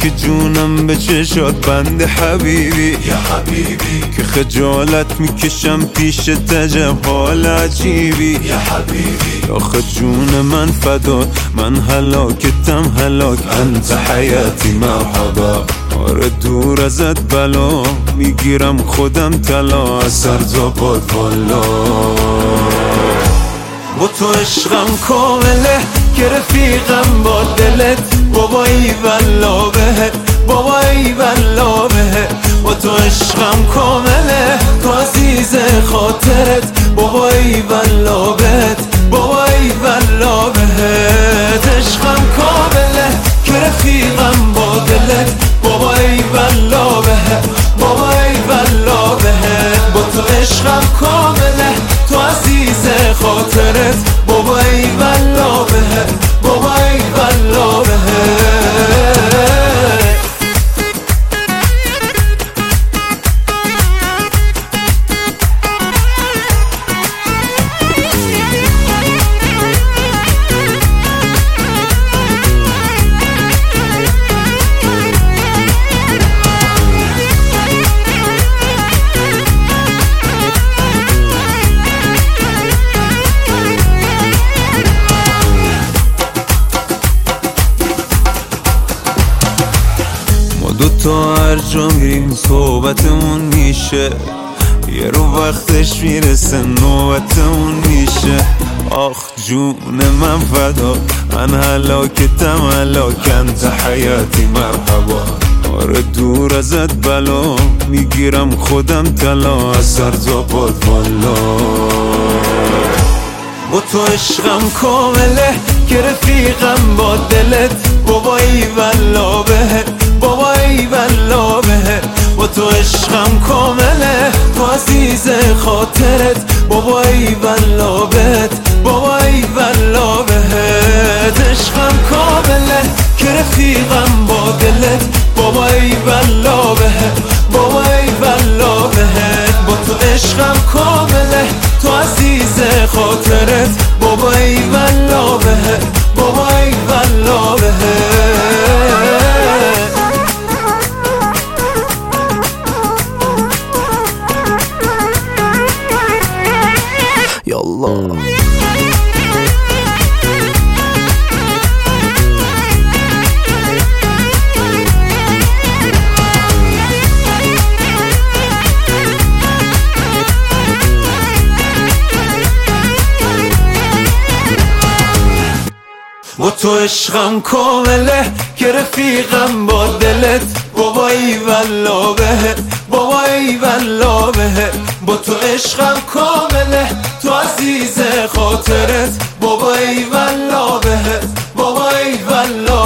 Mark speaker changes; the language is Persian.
Speaker 1: که جونم به چشات بند حبیبی
Speaker 2: یا حبیبی،
Speaker 1: که خجالت میکشم پیش تجب حال عجیبی
Speaker 2: یا حبیبی،
Speaker 1: آخه جون من فدا، من هلاکتم هلاک، انت حیاتی مرحبا. آره دور ازت بلا، میگیرم خودم طلا، اثر زباد والا. با تو عشقم کامله که رفیقم با دلت، بابا ای والله بهت، بابا ای والله بهت. با تو عشقم کامله، تو عزیز خاطرت، بابا ای والله بهت، بابا ای والله بهت. عشقم کامله که رفیقم با دلت، بابا ای والله بهت، بابا ای والله بهت. با تو عشقم کامله، تو عزیز خاطرت، بابا ای والله بهت، بابا ای والله بهت. دوتا هر جا میریم صحبتمون میشه، یه رو وقتش میرسه نوبتمون میشه. آخ جون من فدا، من هلاکتم هلاک، انت حیاتی مرحبا. آره دور ازت بلا، میگیرم خودم طلا، اثر زباد والا. با تو عشقم کامله که رفیقم با دلت، بابا ای والله بهت، بابا ای والله بهت. با تو عشقم کامله، تو عزیز خاطرت، بابا ای والله بهت، بابا ای والله بهت. عشقم کامله که رفیقم با دلت، بابا ای والله بهت، بابا ای والله بهت. با تو عشقم کامله، تو عزیز خاطرت، بابا ای والله بهت، بابا ای والله بهت. یالله با تو عشقم کامله که رفیقم با دلت، بابا ای والله بهت، بابا ای والله بهت. با تو عشقم کامله، تو عزیز خاطرت، بابا ای والله بهت، بابا ای والله